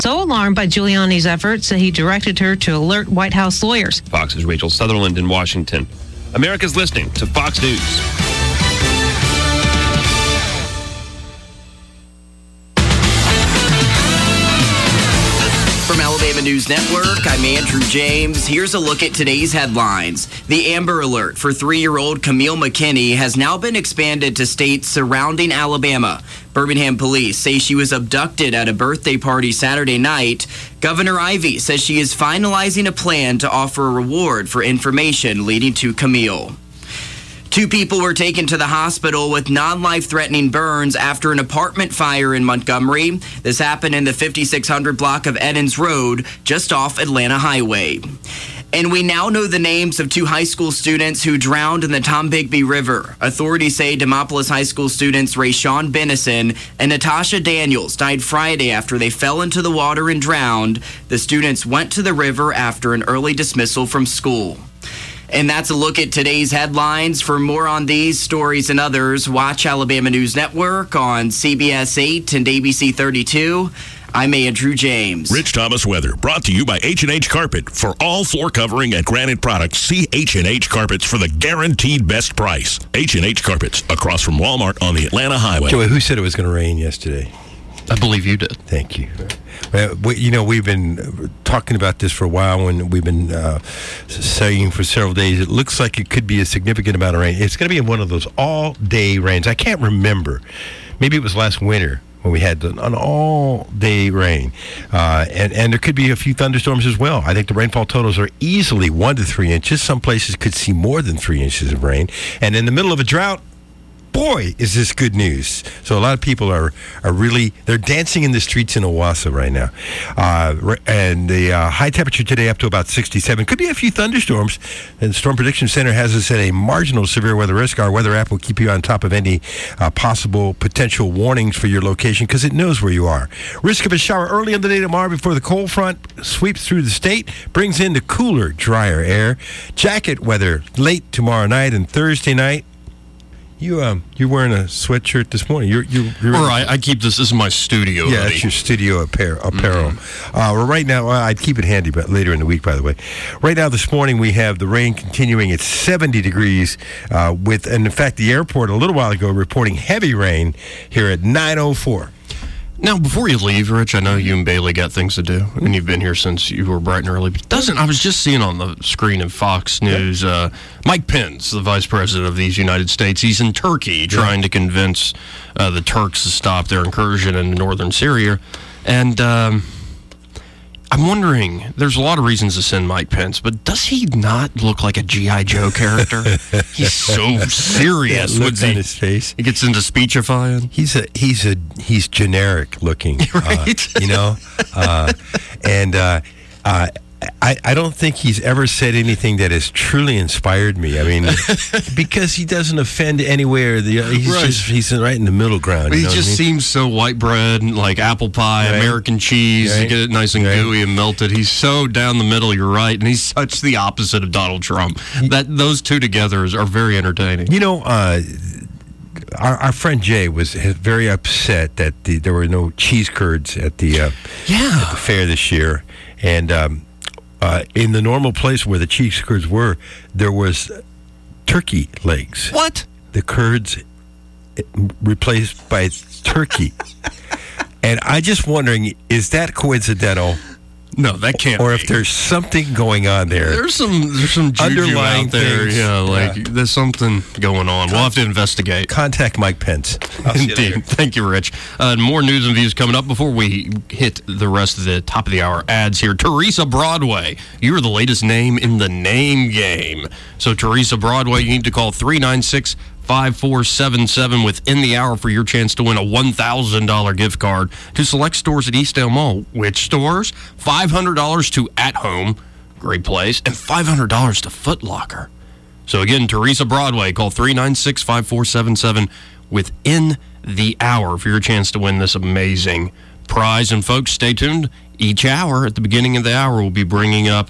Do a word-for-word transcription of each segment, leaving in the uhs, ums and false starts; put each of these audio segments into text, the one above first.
So alarmed by Giuliani's efforts that he directed her to alert White House lawyers. Fox's Rachel Sutherland in Washington. America's listening to Fox News. From Alabama News Network, I'm Andrew James. Here's a look at today's headlines. The Amber Alert for three-year-old Camille McKinney has now been expanded to states surrounding Alabama. Birmingham police say she was abducted at a birthday party Saturday night. Governor Ivey says she is finalizing a plan to offer a reward for information leading to Camille. Two people were taken to the hospital with non-life-threatening burns after an apartment fire in Montgomery. This happened in the fifty-six hundred block of Eddins Road, just off Atlanta Highway. And we now know the names of two high school students who drowned in the Tombigbee River. Authorities say Demopolis High School students Rayshawn Bennison and Natasha Daniels died Friday after they fell into the water and drowned. The students went to the river after an early dismissal from school. And that's a look at today's headlines. For more on these stories and others, watch Alabama News Network on C B S eight and A B C thirty-two. I'm Andrew James. Rich Thomas weather brought to you by H and H Carpet. For all floor covering and granite products, see H and H Carpets for the guaranteed best price. H and H Carpets, across from Walmart on the Atlanta Highway. Joey, who said it was going to rain yesterday? I believe you did. Thank you. Well, we, you know, we've been talking about this for a while, and we've been uh, saying for several days, it looks like it could be a significant amount of rain. It's going to be one of those all-day rains. I can't remember. Maybe it was last winter when we had an all-day rain. Uh, and, and there could be a few thunderstorms as well. I think the rainfall totals are easily one to three inches. Some places could see more than three inches of rain. And in the middle of a drought, boy, is this good news. So a lot of people are, are really, they're dancing in the streets in Owasso right now. Uh, and the uh, high temperature today up to about sixty-seven. Could be a few thunderstorms. And the Storm Prediction Center has us at a marginal severe weather risk. Our weather app will keep you on top of any uh, possible potential warnings for your location because it knows where you are. Risk of a shower early in the day tomorrow before the cold front sweeps through the state, brings in the cooler, drier air. Jacket weather late tomorrow night and Thursday night. You um you're wearing a sweatshirt this morning. You're you. You're All right, I keep this. This is my studio. Yeah, hoodie. it's your studio apparel. apparel. Mm-hmm. Uh, well, right now, uh, I'd keep it handy, but later in the week, by the way. Right now, this morning, we have the rain continuing at seventy degrees. Uh, with, and in fact, the airport a little while ago reporting heavy rain here at nine oh four. Now, before you leave, Rich, I know you and Bailey got things to do, and you've been here since you were bright and early. But doesn't I was just seeing on the screen of Fox News, uh, Mike Pence, the vice president of these United States, he's in Turkey trying yeah. to convince uh, the Turks to stop their incursion into northern Syria. And um, I'm wondering, there's a lot of reasons to send Mike Pence, but does he not look like a G I. Joe character? He's so serious. That look on his face. He gets into speechifying. He's a he's a he's generic looking, right? Uh, you know, uh, and uh, uh, I I don't think he's ever said anything that has truly inspired me. I mean, because he doesn't offend anywhere. The he's right. just he's right in the middle ground. He you know just what I mean? seems so white bread, like apple pie, right. American cheese. Right. You get it nice and right. gooey and melted. He's so down the middle. You're right, and he's such the opposite of Donald Trump. That those two together are very entertaining. You know. Uh, Our, our friend Jay was very upset that the, there were no cheese curds at the uh, yeah. at the fair this year, and um, uh, in the normal place where the cheese curds were, there was turkey legs. What? The curds replaced by turkey, and I just wondering, is that coincidental? No, that can't. Or be. if there's something going on there. There's some there's some juju underlying out there. things. Yeah, like yeah. there's something going on. We'll have to investigate. Contact Mike Pence. Indeed. Thank you, Rich. Uh, more news and views coming up before we hit the rest of the top of the hour ads here. Teresa Broadway, you're the latest name in the name game. So Teresa Broadway, you need to call three nine six, five four seven seven within the hour for your chance to win a one thousand dollars gift card to select stores at Eastdale Mall. Which stores? five hundred dollars to At Home, great place, and five hundred dollars to Foot Locker. So again, Teresa Broadway, call three nine six, five four seven seven within the hour for your chance to win this amazing prize. And folks, stay tuned. Each hour, at the beginning of the hour, we'll be bringing up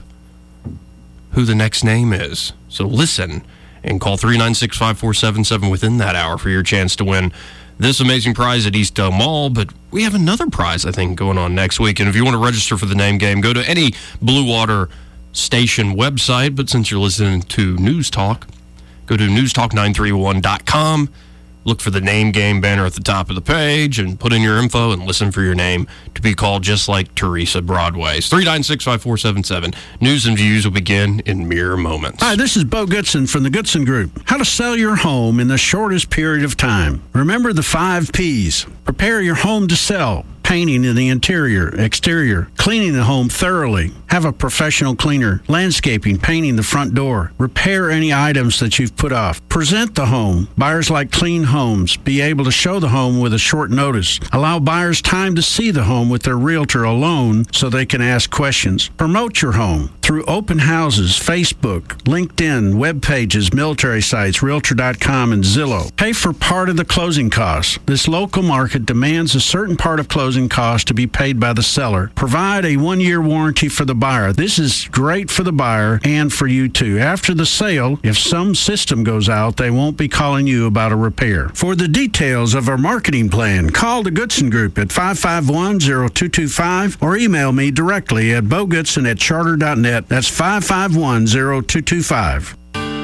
who the next name is. So listen and call three nine six, five four seven seven within that hour for your chance to win this amazing prize at Eastdale Mall. But we have another prize, I think, going on next week. And if you want to register for the name game, go to any Blue Water station website. But since you're listening to News Talk, go to news talk nine three one dot com. Look for the name game banner at the top of the page and put in your info and listen for your name to be called just like Teresa Broadway. It's three nine six, five four seven seven. News and views will begin in mere moments. Hi, this is Bo Goodson from the Goodson Group. How to sell your home in the shortest period of time. Remember the five P's. Prepare your home to sell. Painting in the interior, exterior, cleaning the home thoroughly. Have a professional cleaner. Landscaping, painting the front door. Repair any items that you've put off. Present the home. Buyers like clean homes. Be able to show the home with a short notice. Allow buyers time to see the home with their realtor alone so they can ask questions. Promote your home through open houses, Facebook, LinkedIn, web pages, military sites, realtor dot com, and Zillow. Pay for part of the closing costs. This local market demands a certain part of closing costs to be paid by the seller. Provide a one-year warranty for the buyer. This is great for the buyer and for you too. After the sale, if some system goes out, they won't be calling you about a repair. For the details of our marketing plan, call the Goodson Group at five five one, zero two two five or email me directly at bogoodson at charter dot net. That's five five one, zero two two five.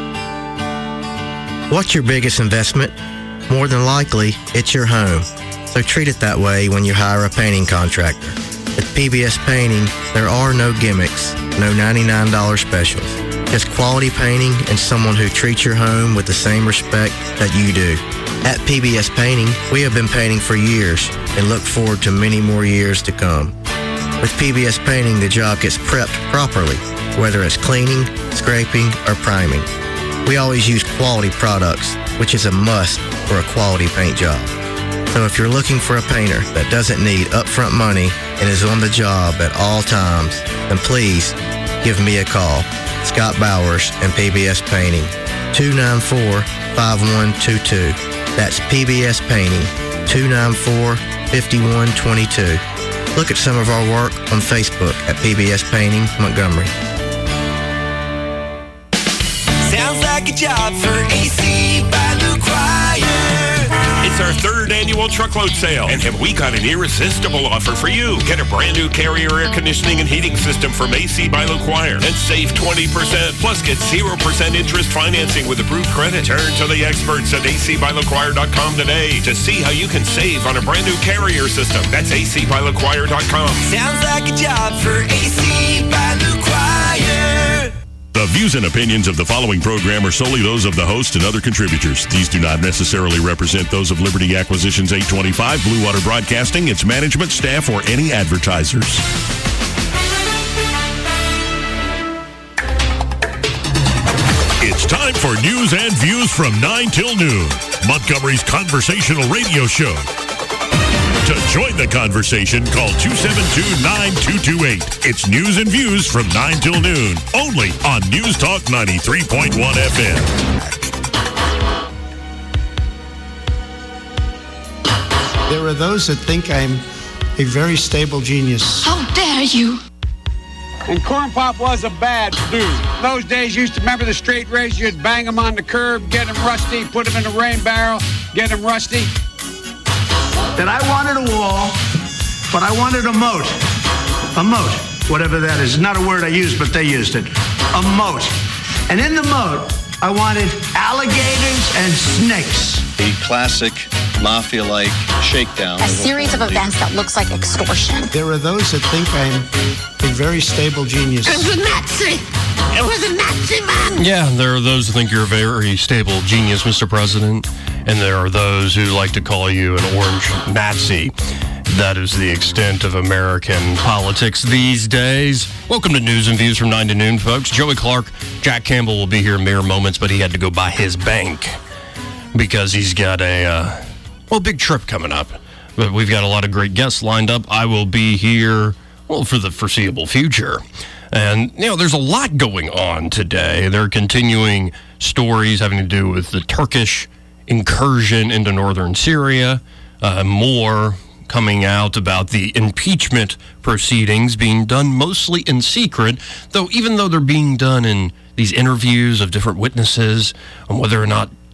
What's your biggest investment? More than likely, it's your home. So treat it that way when you hire a painting contractor. At P B S Painting, there are no gimmicks, no ninety-nine dollars specials. Just quality painting and someone who treats your home with the same respect that you do. At P B S Painting, we have been painting for years and look forward to many more years to come. With P B S Painting, the job gets prepped properly, whether it's cleaning, scraping, or priming. We always use quality products, which is a must for a quality paint job. So if you're looking for a painter that doesn't need upfront money and is on the job at all times, then please give me a call. Scott Bowers and P B S Painting, two nine four, five one two two. That's P B S Painting, two nine four, five one two two. Look at some of our work on Facebook at P B S Painting Montgomery. Sounds like a job for A C by LuQuire. It's our third annual truckload sale, and have we got an irresistible offer for you? Get a brand new Carrier air conditioning and heating system from A C by LuQuire and save twenty percent. Plus, get zero percent interest financing with approved credit. Turn to the experts at A C by LuQuire dot com today to see how you can save on a brand new Carrier system. That's A C by LuQuire dot com. Sounds like a job for A C by LuQuire. The views and opinions of the following program are solely those of the host and other contributors. These do not necessarily represent those of Liberty Acquisitions eight twenty-five, Blue Water Broadcasting, its management, staff, or any advertisers. It's time for News and Views from nine till noon, Montgomery's conversational radio show. To join the conversation, call two seven two, nine two two eight. It's News and Views from nine till noon, only on News Talk ninety-three point one F M. There are those that think I'm a very stable genius. How dare you! And Corn Pop was a bad dude. Those days, you used to remember the straight race. You'd bang them on the curb, get them rusty, put them in a rain barrel, get them rusty. That I wanted a wall, but I wanted a moat. A moat, whatever that is. Not a word I use, but they used it. A moat. And in the moat, I wanted alligators and snakes. A classic mafia-like shakedown. A series of events that looks like extortion. There are those that think I'm a very stable genius. It was a Nazi! It was a Nazi man! Yeah, there are those who think you're a very stable genius, Mister President, and there are those who like to call you an orange Nazi. That is the extent of American politics these days. Welcome to News and Views from nine to noon, folks. Joey Clark, Jack Campbell will be here in mere moments, but he had to go by his bank because he's got a, uh, well, big trip coming up. But we've got a lot of great guests lined up. I will be here, well, for the foreseeable future. And, you know, there's a lot going on today. There are continuing stories having to do with the Turkish incursion into northern Syria. Uh, more coming out about the impeachment proceedings being done mostly in secret, though even though they're being done in these interviews of different witnesses on whether or not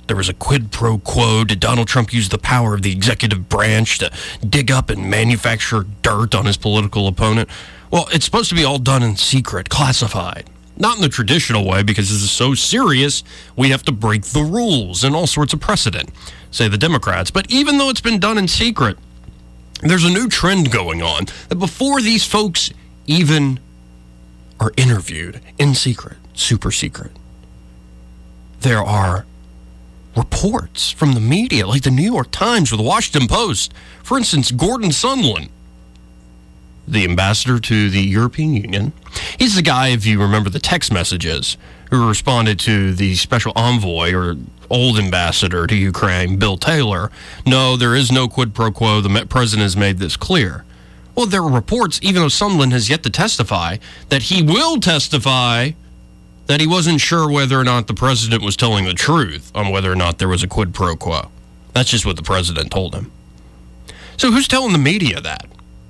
there was a quid pro quo. Did Donald Trump use the power of the executive branch to dig up and manufacture dirt on his political opponent? Well, it's supposed to be all done in secret, classified. Not in the traditional way, because this is so serious, we have to break the rules and all sorts of precedent, say the Democrats. But even though it's been done in secret, there's a new trend going on that before these folks even are interviewed in secret, super secret, there are reports from the media, like the New York Times or the Washington Post. For instance, Gordon Sondland, the ambassador to the European Union. He's the guy, if you remember the text messages, who responded to the special envoy or old ambassador to Ukraine, Bill Taylor. No, there is no quid pro quo. The president has made this clear. Well, there are reports, even though Sondland has yet to testify, that he will testify that he wasn't sure whether or not the president was telling the truth on whether or not there was a quid pro quo. That's just what the president told him. So who's telling the media that?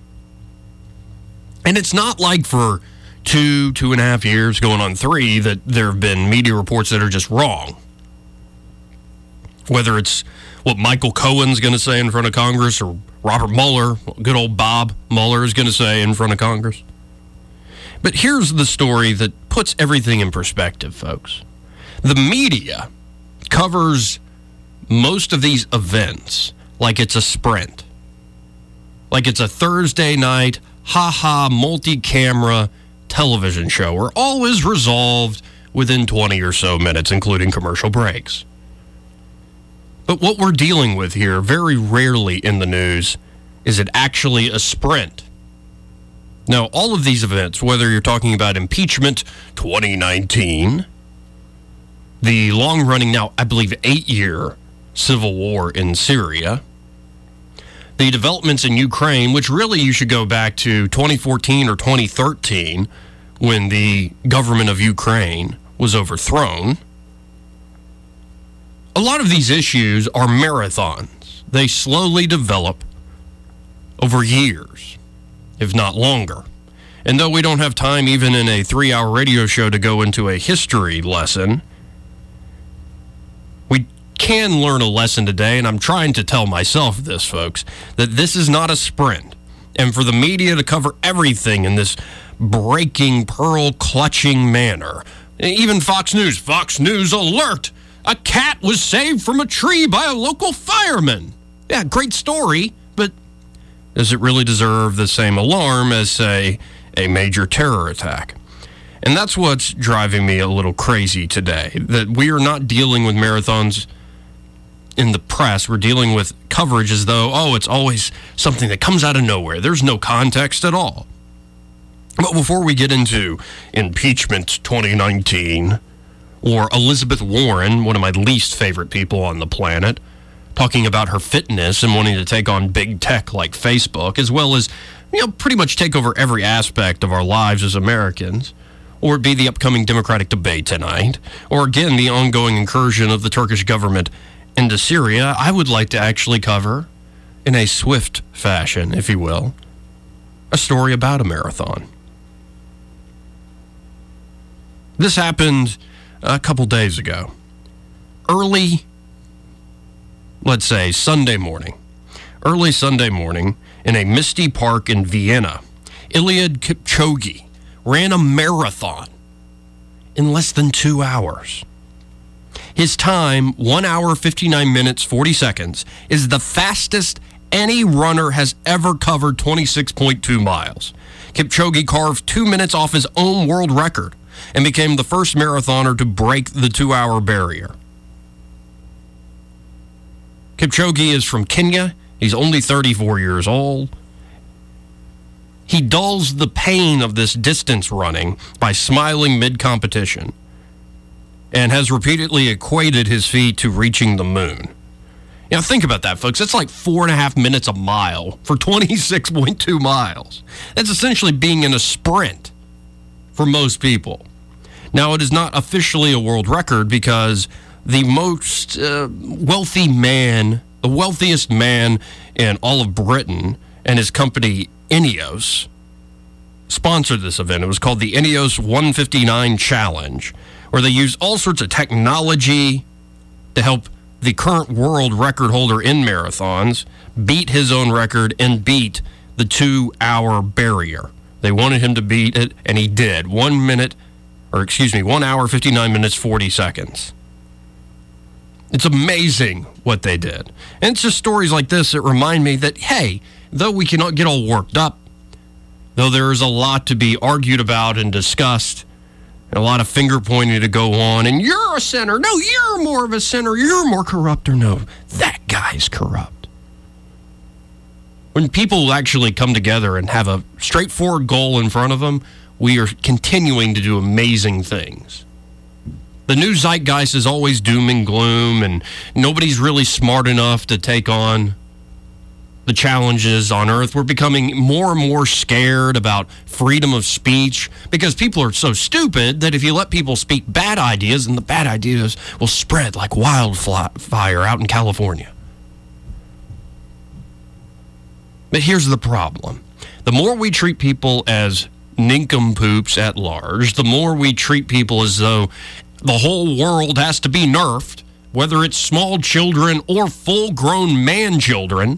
And it's not like for two, two and a half years, going on three, that there have been media reports that are just wrong. Whether it's what Michael Cohen's going to say in front of Congress or Robert Mueller, good old Bob Mueller, is going to say in front of Congress. But here's the story that puts everything in perspective, folks. The media covers most of these events like it's a sprint. Like it's a Thursday night, ha-ha, multi-camera television show where all is resolved within twenty or so minutes, including commercial breaks. But what we're dealing with here, very rarely in the news, is it actually a sprint. Now, all of these events, whether you're talking about impeachment twenty nineteen, the long-running, now I believe eight-year civil war in Syria, the developments in Ukraine, which really you should go back to twenty fourteen or twenty thirteen, when the government of Ukraine was overthrown. A lot of these issues are marathons. They slowly develop over years, if not longer. And though we don't have time even in a three-hour radio show to go into a history lesson, we can learn a lesson today, and I'm trying to tell myself this, folks, that this is not a sprint. And for the media to cover everything in this breaking, pearl-clutching manner, even Fox News, Fox News alert! A cat was saved from a tree by a local fireman. Yeah, great story, but does it really deserve the same alarm as, say, a major terror attack? And that's what's driving me a little crazy today, that we are not dealing with marathons in the press. We're dealing with coverage as though, oh, it's always something that comes out of nowhere. There's no context at all. But before we get into impeachment twenty nineteen, or Elizabeth Warren, one of my least favorite people on the planet, talking about her fitness and wanting to take on big tech like Facebook, as well as, you know, pretty much take over every aspect of our lives as Americans, or it be the upcoming Democratic debate tonight, or again, the ongoing incursion of the Turkish government into Syria, I would like to actually cover, in a swift fashion, if you will, a story about a marathon. This happened a couple days ago. Early, let's say Sunday morning. Early Sunday morning in a misty park in Vienna, Eliud Kipchoge ran a marathon in less than two hours. His time, one hour, fifty-nine minutes, forty seconds, is the fastest any runner has ever covered twenty-six point two miles. Kipchoge carved two minutes off his own world record and became the first marathoner to break the two-hour barrier. Kipchoge is from Kenya. He's only thirty-four years old. He dulls the pain of this distance running by smiling mid-competition and has repeatedly equated his feat to reaching the moon. Now, think about that, folks. That's like four and a half minutes a mile for twenty-six point two miles. That's essentially being in a sprint for most people. Now, it is not officially a world record because the most uh, wealthy man, the wealthiest man in all of Britain, and his company Ineos sponsored this event. It was called the Ineos one fifty-nine Challenge, where they used all sorts of technology to help the current world record holder in marathons, beat his own record, and beat the two-hour barrier. They wanted him to beat it, and he did. One minute, or excuse me, one hour, fifty-nine minutes, forty seconds. It's amazing what they did. And it's just stories like this that remind me that, hey, though we cannot get all worked up, though there is a lot to be argued about and discussed, and a lot of finger pointing to go on, and you're a sinner. No, you're more of a sinner. You're more corrupt. Or no, that guy's corrupt. When people actually come together and have a straightforward goal in front of them, we are continuing to do amazing things. The new zeitgeist is always doom and gloom, and nobody's really smart enough to take on the challenges on Earth. We're becoming more and more scared about freedom of speech because people are so stupid that if you let people speak bad ideas, then the bad ideas will spread like wildfire out in California. But here's the problem. The more we treat people as nincompoops at large, the more we treat people as though the whole world has to be nerfed, whether it's small children or full-grown man-children,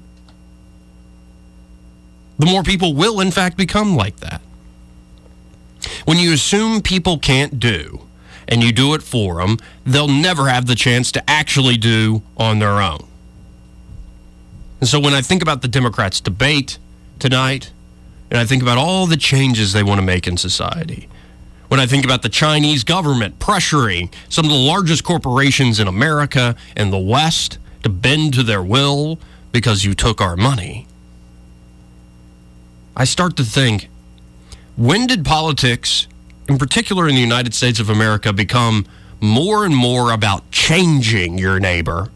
the more people will, in fact, become like that. When you assume people can't do, and you do it for them, they'll never have the chance to actually do on their own. And so when I think about the Democrats' debate tonight, and I think about all the changes they want to make in society, when I think about the Chinese government pressuring some of the largest corporations in America and the West to bend to their will because you took our money, I start to think, when did politics, in particular in the United States of America, become more and more about changing your neighbor,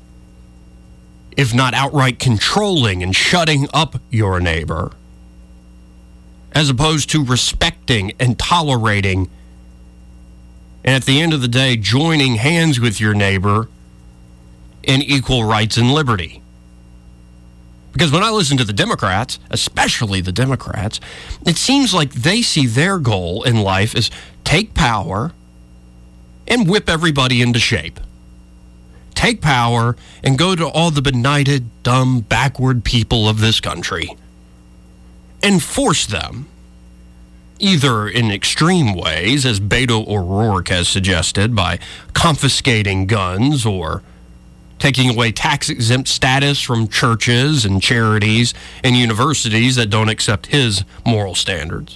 if not outright controlling and shutting up your neighbor, as opposed to respecting and tolerating, and at the end of the day, joining hands with your neighbor in equal rights and liberty? Because when I listen to the Democrats, especially the Democrats, it seems like they see their goal in life as take power and whip everybody into shape. Take power and go to all the benighted, dumb, backward people of this country and force them, either in extreme ways, as Beto O'Rourke has suggested, by confiscating guns or taking away tax-exempt status from churches and charities and universities that don't accept his moral standards.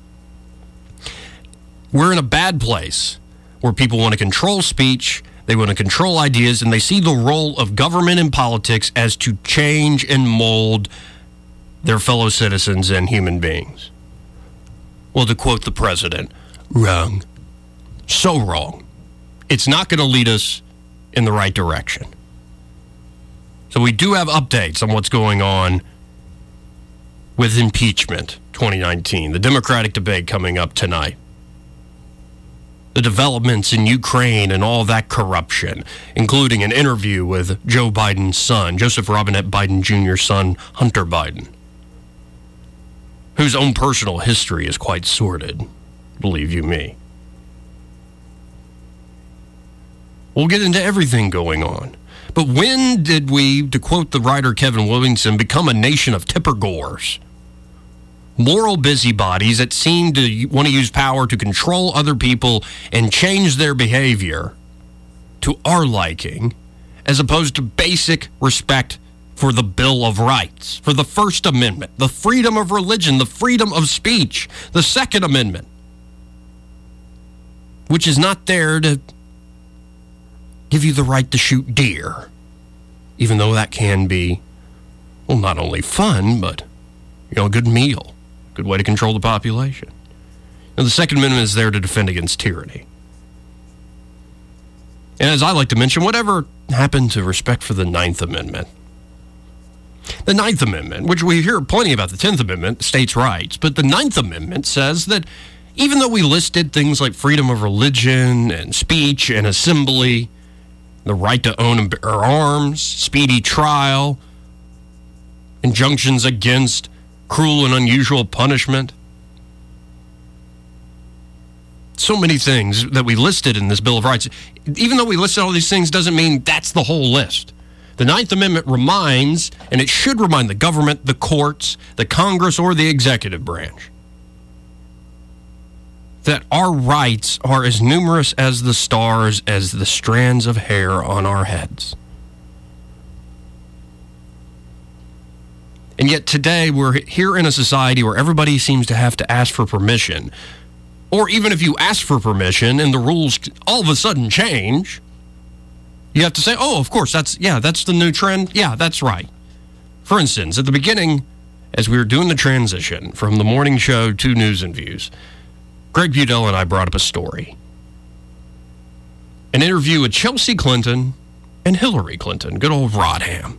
We're in a bad place where people want to control speech, they want to control ideas, and they see the role of government and politics as to change and mold their fellow citizens and human beings. Well, to quote the president, wrong. So wrong. It's not going to lead us in the right direction. So we do have updates on what's going on with impeachment twenty nineteen, the Democratic debate coming up tonight. The developments in Ukraine and all that corruption, including an interview with Joe Biden's son, Joseph Robinette Biden Junior's son, Hunter Biden, whose own personal history is quite sordid, believe you me. We'll get into everything going on. But when did we, to quote the writer Kevin Williamson, become a nation of tipper-gores? Moral busybodies that seem to want to use power to control other people and change their behavior to our liking, as opposed to basic respect for the Bill of Rights, for the First Amendment, the freedom of religion, the freedom of speech, the Second Amendment, which is not there to give you the right to shoot deer, even though that can be, well, not only fun, but, you know, a good meal, good way to control the population. Now, the Second Amendment is there to defend against tyranny. And as I like to mention, whatever happened to respect for the Ninth Amendment? The Ninth Amendment, which we hear plenty about the Tenth Amendment, states' rights, but the Ninth Amendment says that even though we listed things like freedom of religion and speech and assembly, the right to own and bear arms, speedy trial, injunctions against cruel and unusual punishment, so many things that we listed in this Bill of Rights. Even though we listed all these things, doesn't mean that's the whole list. The Ninth Amendment reminds, and it should remind the government, the courts, the Congress, or the executive branch, that our rights are as numerous as the stars, as the strands of hair on our heads. And yet today we're here in a society where everybody seems to have to ask for permission. Or even if you ask for permission and the rules all of a sudden change, you have to say, oh, of course, that's, yeah, that's the new trend. Yeah, that's right. For instance, at the beginning, as we were doing the transition from the morning show to News and Views, Greg Budell and I brought up a story. An interview with Chelsea Clinton and Hillary Clinton, good old Rodham.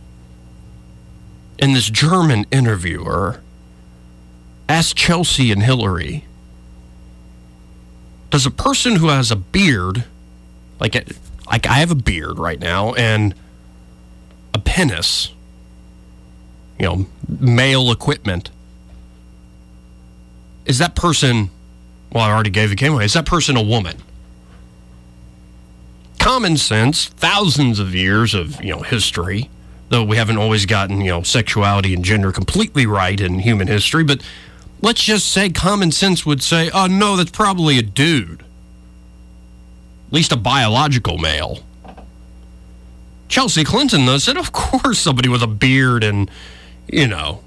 And this German interviewer asked Chelsea and Hillary, does a person who has a beard, like, a, like I have a beard right now, and a penis, you know, male equipment, is that person, well, I already gave the game away, is that person a woman? Common sense, thousands of years of, you know, history, though we haven't always gotten, you know, sexuality and gender completely right in human history, but let's just say common sense would say, oh, no, that's probably a dude. At least a biological male. Chelsea Clinton, though, said, of course somebody with a beard and, you know,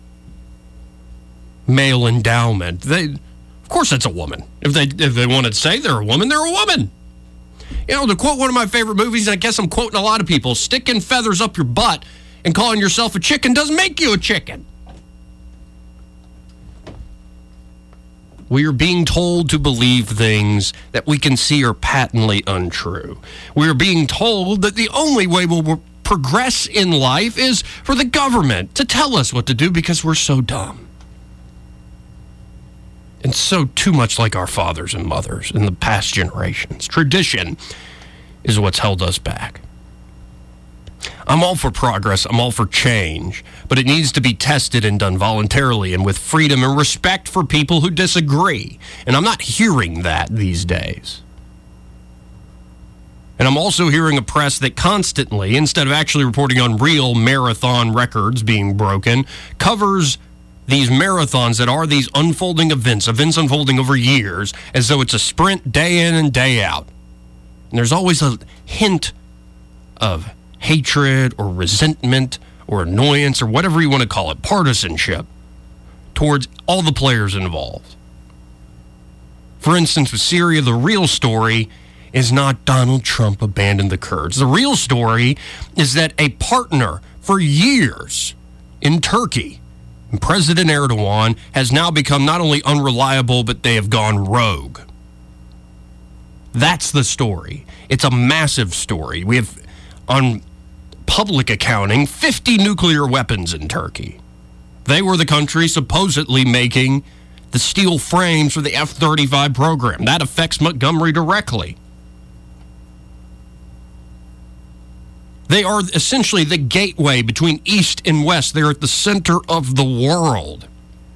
male endowment. They, of course that's a woman. If they, if they wanted to say they're a woman, they're a woman. You know, to quote one of my favorite movies, and I guess I'm quoting a lot of people, sticking feathers up your butt and calling yourself a chicken doesn't make you a chicken. We are being told to believe things that we can see are patently untrue. We are being told that the only way we'll progress in life is for the government to tell us what to do because we're so dumb. And so too much like our fathers and mothers in the past generations. Tradition is what's held us back. I'm all for progress, I'm all for change, but it needs to be tested and done voluntarily and with freedom and respect for people who disagree. And I'm not hearing that these days. And I'm also hearing a press that constantly, instead of actually reporting on real marathon records being broken, covers these marathons that are these unfolding events, events unfolding over years, as though it's a sprint day in and day out. And there's always a hint of hatred or resentment or annoyance or whatever you want to call it, partisanship, towards all the players involved. For instance, with Syria, the real story is not Donald Trump abandoned the Kurds. The real story is that a partner for years in Turkey, President Erdogan, has now become not only unreliable, but they have gone rogue. That's the story. It's a massive story. We have, on public accounting, fifty nuclear weapons in Turkey. They were the country supposedly making the steel frames for the F thirty-five program. That affects Montgomery directly. They are essentially the gateway between East and West. They're at the center of the world.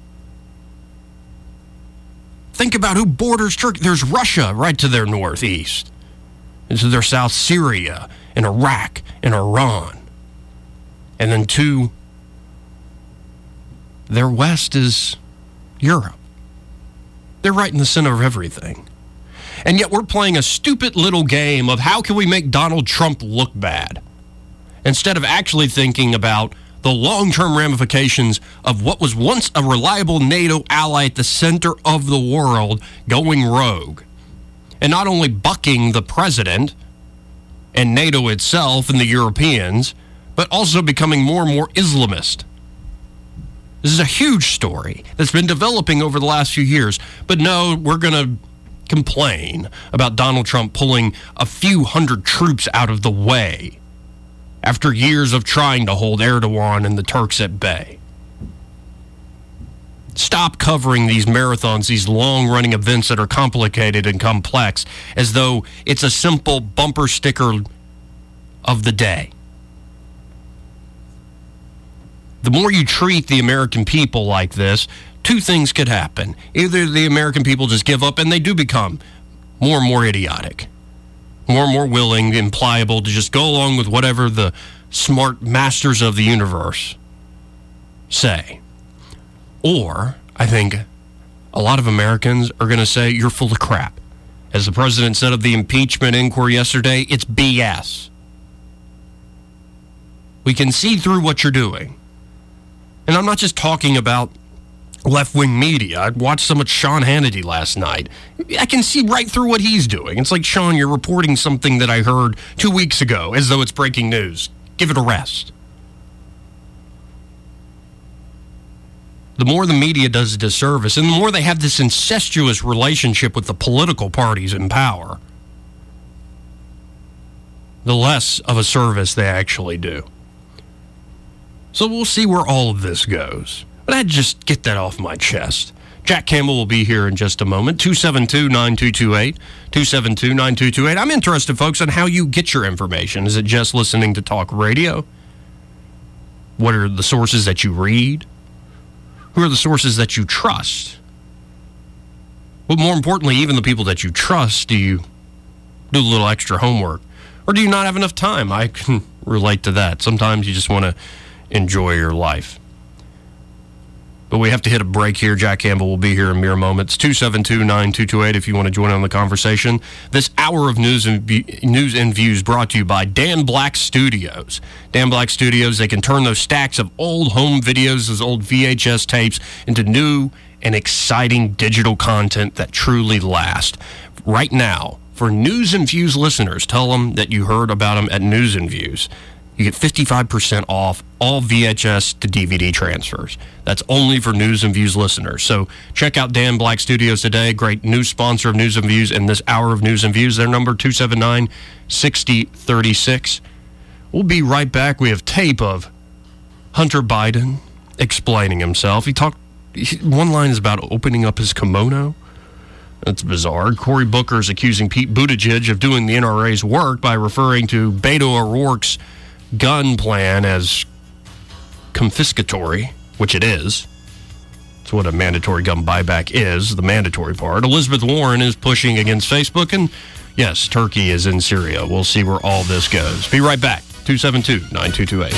Think about who borders Turkey. There's Russia right to their northeast. And to their south, Syria and Iraq and Iran. And then to their west is Europe. They're right in the center of everything. And yet we're playing a stupid little game of how can we make Donald Trump look bad, instead of actually thinking about the long-term ramifications of what was once a reliable NATO ally at the center of the world going rogue. And not only bucking the president and NATO itself and the Europeans, but also becoming more and more Islamist. This is a huge story that's been developing over the last few years. But no, we're going to complain about Donald Trump pulling a few hundred troops out of the way after years of trying to hold Erdogan and the Turks at bay. Stop covering these marathons, these long-running events that are complicated and complex, as though it's a simple bumper sticker of the day. The more you treat the American people like this, two things could happen. Either the American people just give up and they do become more and more idiotic, more and more willing and pliable to just go along with whatever the smart masters of the universe say. Or, I think, a lot of Americans are going to say, you're full of crap. As the president said of the impeachment inquiry yesterday, it's B S. We can see through what you're doing. And I'm not just talking about left-wing media. I watched so much Sean Hannity last night. I can see right through what he's doing. It's like, Sean, you're reporting something that I heard two weeks ago as though it's breaking news. Give it a rest. The more the media does a disservice, and the more they have this incestuous relationship with the political parties in power, the less of a service they actually do. So we'll see where all of this goes. But I'd just get that off my chest. Jack Campbell will be here in just a moment. two seven two, nine two two eight. two seven two, nine two two eight. I'm interested, folks, on how you get your information. Is it just listening to talk radio? What are the sources that you read? Who are the sources that you trust? But more importantly, even the people that you trust, do you do a little extra homework? Or do you not have enough time? I can relate to that. Sometimes you just want to enjoy your life. But we have to hit a break here. Jack Campbell will be here in mere moments. two seven two, nine two two eight if you want to join in the conversation. This hour of news and, news and views brought to you by Dan Black Studios. Dan Black Studios, they can turn those stacks of old home videos, those old V H S tapes, into new and exciting digital content that truly lasts. Right now, for News and Views listeners, tell them that you heard about them at News and Views. You get fifty-five percent off all V H S to D V D transfers. That's only for News and Views listeners. So check out Dan Black Studios today, great new sponsor of News and Views in this hour of News and Views. Their number, two seven nine, six zero three six. We'll be right back. We have tape of Hunter Biden explaining himself. He talked, one line is about opening up his kimono. That's bizarre. Cory Booker is accusing Pete Buttigieg of doing the N R A's work by referring to Beto O'Rourke's gun plan as confiscatory, which it is. It's what a mandatory gun buyback is, the mandatory part. Elizabeth Warren is pushing against Facebook, and yes, Turkey is in Syria. We'll see where all this goes. Be right back. two seven two, nine two two eight.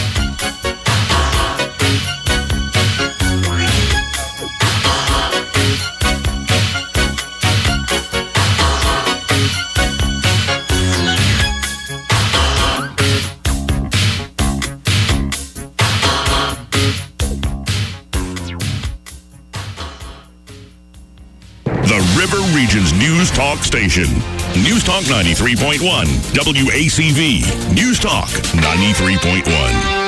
River Region's News Talk station. News Talk ninety-three point one, W A C V. News Talk ninety-three point one.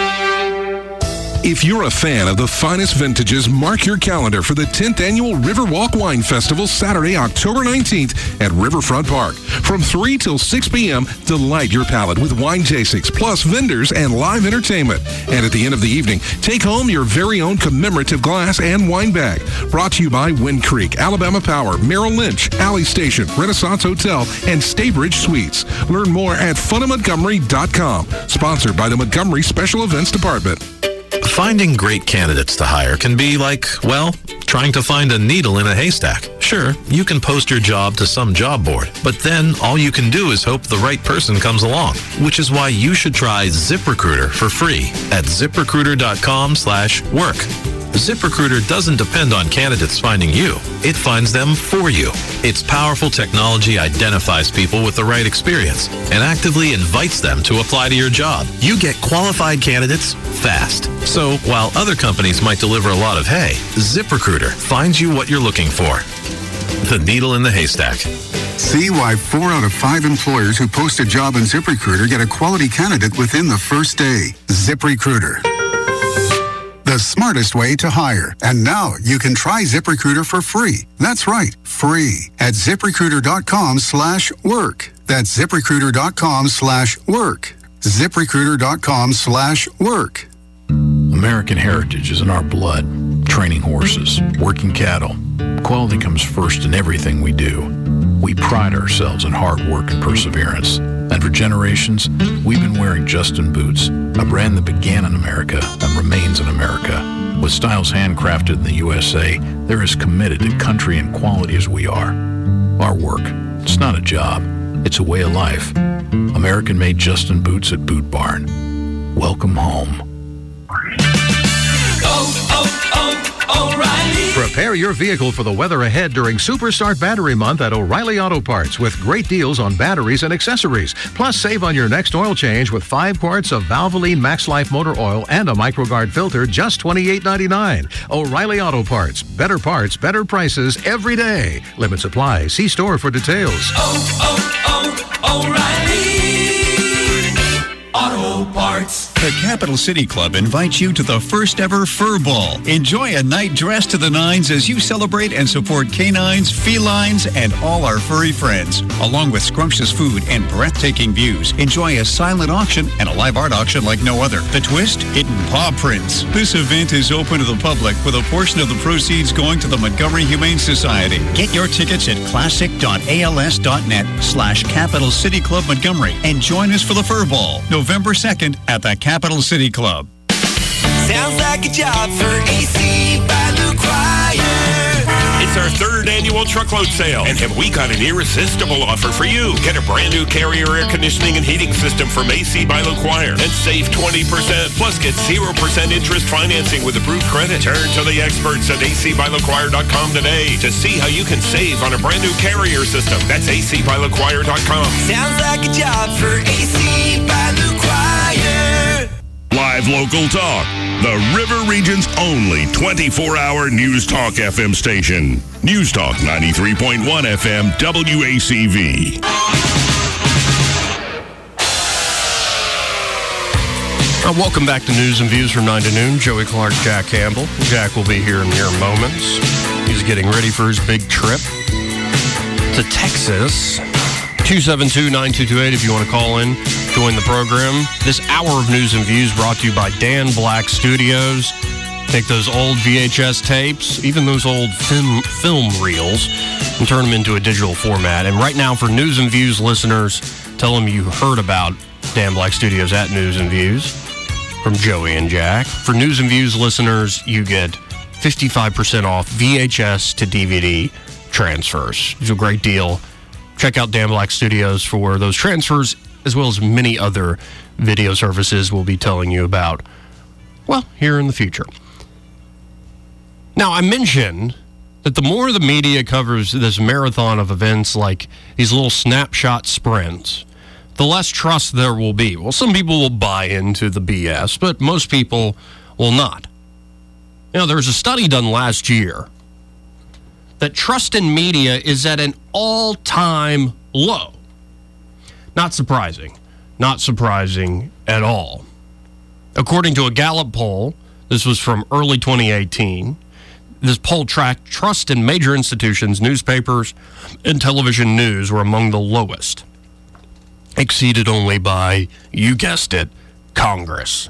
If you're a fan of the finest vintages, mark your calendar for the tenth Annual Riverwalk Wine Festival, Saturday, October nineteenth at Riverfront Park. From three till six p.m., delight your palate with wine tastings, plus vendors and live entertainment. And at the end of the evening, take home your very own commemorative glass and wine bag. Brought to you by Wind Creek, Alabama Power, Merrill Lynch, Alley Station, Renaissance Hotel, and Staybridge Suites. Learn more at fun of montgomery dot com. Sponsored by the Montgomery Special Events Department. Finding great candidates to hire can be like, well, trying to find a needle in a haystack. Sure, you can post your job to some job board, but then all you can do is hope the right person comes along, which is why you should try ZipRecruiter for free at ZipRecruiter.com slash work. ZipRecruiter doesn't depend on candidates finding you. It finds them for you. Its powerful technology identifies people with the right experience and actively invites them to apply to your job. You get qualified candidates fast. So while other companies might deliver a lot of hay, ZipRecruiter finds you what you're looking for. The needle in the haystack. See why four out of five employers who post a job on ZipRecruiter get a quality candidate within the first day. ZipRecruiter. The smartest way to hire. And now you can try ZipRecruiter for free. That's right, free at ZipRecruiter.com slash work. That's ZipRecruiter.com slash work. ZipRecruiter.com slash work. American heritage is in our blood. Training horses, working cattle. Quality comes first in everything we do. We pride ourselves in hard work and perseverance. And for generations, we've been wearing Justin boots, a brand that began in America and remains in America. With styles handcrafted in the U S A, they're as committed to country and quality as we are. Our work It's not a job. It's a way of life. American-made Justin boots at Boot Barn. Welcome home. Oh, oh, oh, O'Reilly. Prepare your vehicle for the weather ahead during Superstart Battery Month at O'Reilly Auto Parts with great deals on batteries and accessories. Plus, save on your next oil change with five quarts of Valvoline Max Life motor oil and a MicroGuard filter, just twenty-eight ninety-nine. O'Reilly Auto Parts. Better parts, better prices every day. Limit supply. See store for details. Oh, oh, oh, O'Reilly Auto Parts. The Capital City Club invites you to the first ever Fur Ball. Enjoy a night dressed to the nines as you celebrate and support canines, felines, and all our furry friends. Along with scrumptious food and breathtaking views, enjoy a silent auction and a live art auction like no other. The twist? Hidden paw prints. This event is open to the public with a portion of the proceeds going to the Montgomery Humane Society. Get your tickets at classic.als.net slash Capital City Club Montgomery and join us for the Fur Ball, November second at the Capital City Club. Sounds like a job for A C by LuQuire. It's our third annual truckload sale, and have we got an irresistible offer for you? Get a brand new Carrier air conditioning and heating system from A C by LuQuire and save twenty percent. Plus, get zero percent interest financing with approved credit. Turn to the experts at A C by LuQuire dot com today to see how you can save on a brand new Carrier system. That's A C by LuQuire dot com. Sounds like a job for A C by LuQuire. Live local talk. The River Region's only twenty-four hour News Talk F M station. News Talk ninety-three point one F M W A C V. Uh, welcome back to News and Views from nine to noon. Joey Clark, Jack Campbell. Jack will be here in mere moments. He's getting ready for his big trip to Texas. two seven two, nine two two eight if you want to call in, join the program. This hour of News and Views brought to you by Dan Black Studios. Take those old V H S tapes, even those old film, film reels, and turn them into a digital format. And right now, for News and Views listeners, tell them you heard about Dan Black Studios at News and Views from Joey and Jack. For News and Views listeners, you get fifty-five percent off V H S to D V D transfers. It's a great deal. Check out Dan Black Studios for those transfers, as well as many other video services we'll be telling you about, well, here in the future. Now, I mentioned that the more the media covers this marathon of events like these little snapshot sprints, the less trust there will be. Well, some people will buy into the B S, but most people will not. You know, there was a study done last year that trust in media is at an all-time low. Not surprising. Not surprising at all. According to a Gallup poll, this was from early twenty eighteen, this poll tracked trust in major institutions, newspapers, and television news were among the lowest, exceeded only by, you guessed it, Congress.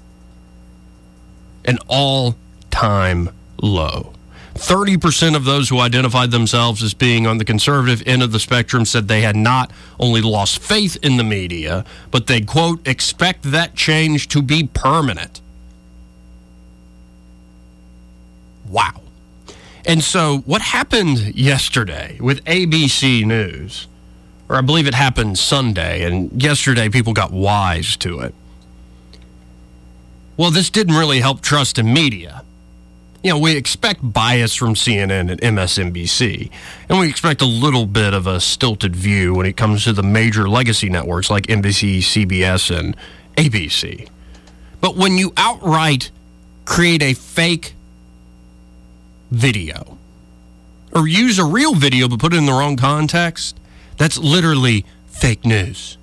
An all-time low. thirty percent of those who identified themselves as being on the conservative end of the spectrum said they had not only lost faith in the media, but they, quote, expect that change to be permanent. Wow. And so what happened yesterday with A B C News, or I believe it happened Sunday, and yesterday people got wise to it. Well, this didn't really help trust in media. You know, we expect bias from C N N and M S N B C, and we expect a little bit of a stilted view when it comes to the major legacy networks like N B C, C B S, and A B C. But when you outright create a fake video, or use a real video but put it in the wrong context, that's literally fake news.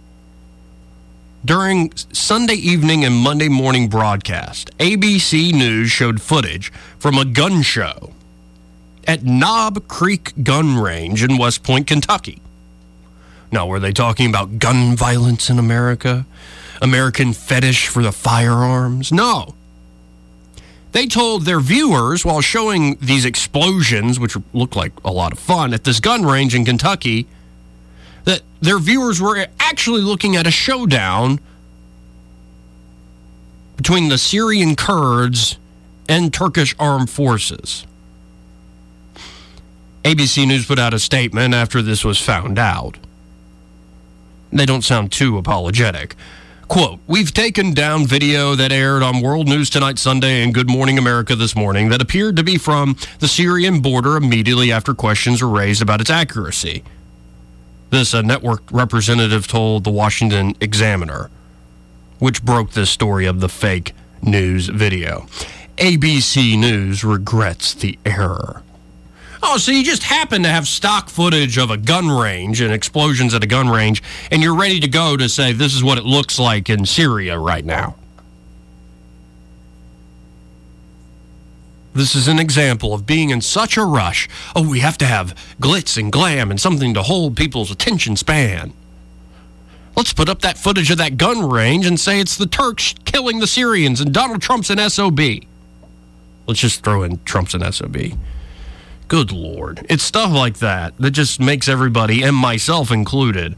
During Sunday evening and Monday morning broadcast, A B C News showed footage from a gun show at Knob Creek Gun Range in West Point, Kentucky. Now, were they talking about gun violence in America? American fetish for the firearms? No. They told their viewers while showing these explosions, which looked like a lot of fun, at this gun range in Kentucky, that their viewers were actually looking at a showdown between the Syrian Kurds and Turkish armed forces. A B C News put out a statement after this was found out. They don't sound too apologetic. Quote, we've taken down video that aired on World News Tonight Sunday and Good Morning America this morning that appeared to be from the Syrian border immediately after questions were raised about its accuracy. This uh, network representative told the Washington Examiner, which broke this story of the fake news video. A B C News regrets the error. Oh, so you just happen to have stock footage of a gun range and explosions at a gun range, and you're ready to go to say this is what it looks like in Syria right now. This is an example of being in such a rush. Oh, we have to have glitz and glam and something to hold people's attention span. Let's put up that footage of that gun range and say it's the Turks killing the Syrians and Donald Trump's an S O B. Let's just throw in Trump's an S O B. Good Lord. It's stuff like that that just makes everybody, and myself included,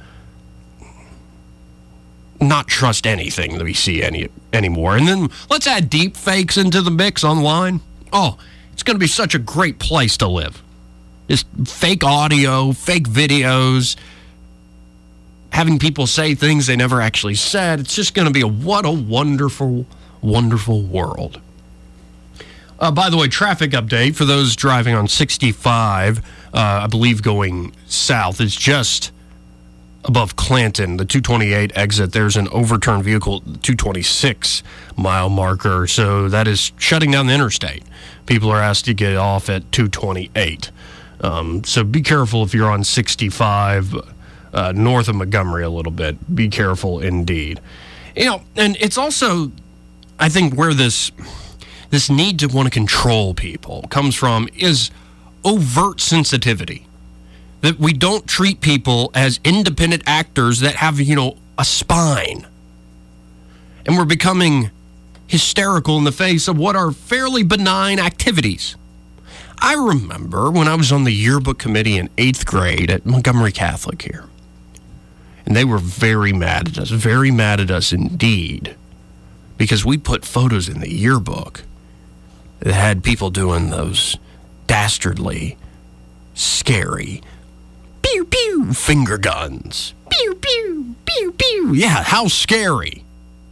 not trust anything that we see any anymore. And then let's add deep fakes into the mix online. Oh, it's going to be such a great place to live. Just fake audio, fake videos, having people say things they never actually said. It's just going to be a what a wonderful, wonderful world. Uh, by the way, traffic update for those driving on sixty-five, uh, I believe going south. It's just above Clanton, the two twenty-eight exit. There's an overturned vehicle, two twenty-six mile marker. So that is shutting down the interstate. People are asked to get off at two twenty-eight. Um, so be careful if you're on sixty-five uh, north of Montgomery a little bit. Be careful indeed. You know, and it's also, I think, where this... this need to want to control people comes from is overt sensitivity. That we don't treat people as independent actors that have, you know, a spine. And we're becoming hysterical in the face of what are fairly benign activities. I remember when I was on the yearbook committee in eighth grade at Montgomery Catholic here. And they were very mad at us, very mad at us indeed, because we put photos in the yearbook that had people doing those dastardly, scary, pew, pew, finger guns. Pew, pew, pew, pew. Yeah, how scary.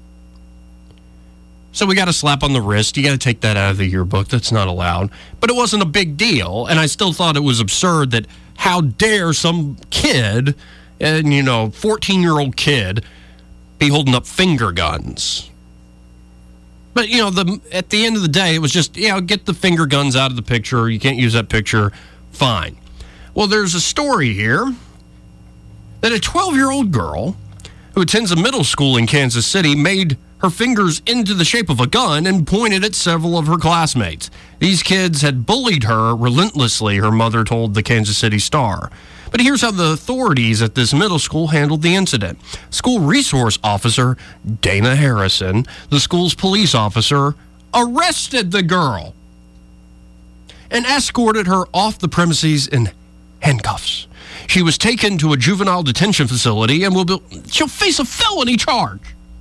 So we got a slap on the wrist. You got to take that out of the yearbook. That's not allowed. But it wasn't a big deal, and I still thought it was absurd that how dare some kid, and you know, fourteen-year-old kid, be holding up finger guns. But, you know, the at the end of the day, it was just, you know, get the finger guns out of the picture. You can't use that picture. Fine. Well, there's a story here that a twelve-year-old girl who attends a middle school in Kansas City made her fingers into the shape of a gun and pointed at several of her classmates. These kids had bullied her relentlessly, her mother told the Kansas City Star. But here's how the authorities at this middle school handled the incident. School resource officer Dana Harrison, the school's police officer, arrested the girl and escorted her off the premises in handcuffs. She was taken to a juvenile detention facility and will be, she'll face a felony charge.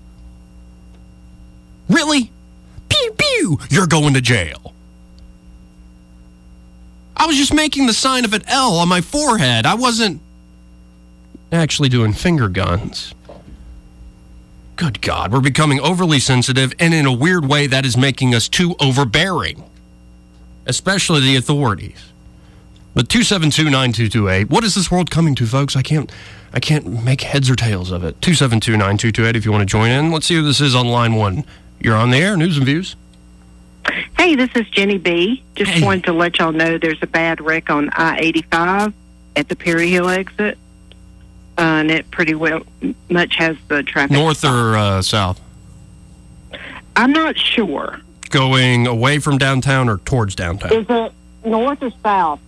Really? Pew, pew, you're going to jail. I was just making the sign of an L on my forehead. I wasn't actually doing finger guns. Good God, we're becoming overly sensitive, and in a weird way, that is making us too overbearing, especially the authorities. But two seven two, nine two two eight, what is this world coming to, folks? I can't I can't make heads or tails of it. two seven two, nine two two eight if you want to join in. Let's see who this is on line one. You're on the air, News and Views. Hey, this is Jenny B. Just hey. wanted to let y'all know there's a bad wreck on I eighty-five at the Perry Hill exit. Uh, and it pretty well much has the traffic. North or uh, south? I'm not sure. Going away from downtown or towards downtown? Is it north or south?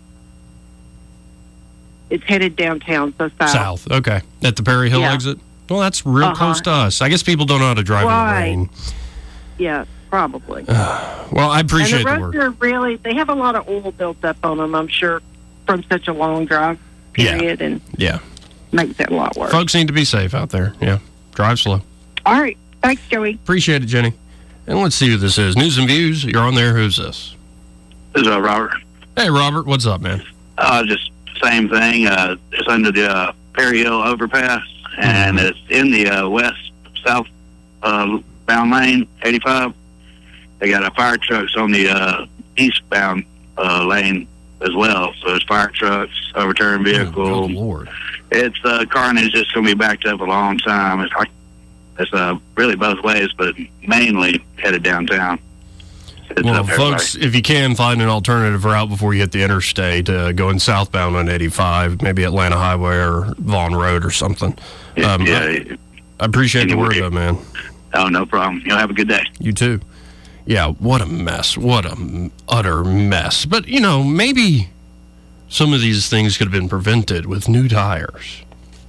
It's headed downtown, so south. South, okay. At the Perry Hill yeah. exit? Well, that's real uh-huh. close to us. I guess people don't know how to drive right. in the rain. Yeah, probably. Well, I appreciate the, and the work. roads are really, they have a lot of oil built up on them, I'm sure, from such a long drive period. Yeah. And yeah. makes it a lot worse. Folks need to be safe out there. Yeah. Drive slow. All right. Thanks, Joey. Appreciate it, Jenny. And let's see who this is. News and Views. You're on there. Who's this? This is uh, Robert. Hey, Robert. What's up, man? Uh, just same thing. Uh, it's under the uh, Perry Hill overpass, and it's in the uh, west south uh, bound lane, eighty-five. They got a fire trucks on the uh, eastbound uh, lane as well. So there's fire trucks, overturned vehicles. Oh, good Lord. It's uh, carnage. Just going to be backed up a long time. It's like it's uh, really both ways, but mainly headed downtown. It's Well, up folks, if you can find an alternative route before you hit the interstate, uh, going southbound on eighty-five, maybe Atlanta Highway or Vaughn Road or something. Um, yeah, I, I appreciate the word, though, man. Oh, no problem. You'll have a good day. You too. Yeah, what a mess. What a m- utter mess. But, you know, maybe some of these things could have been prevented with new tires.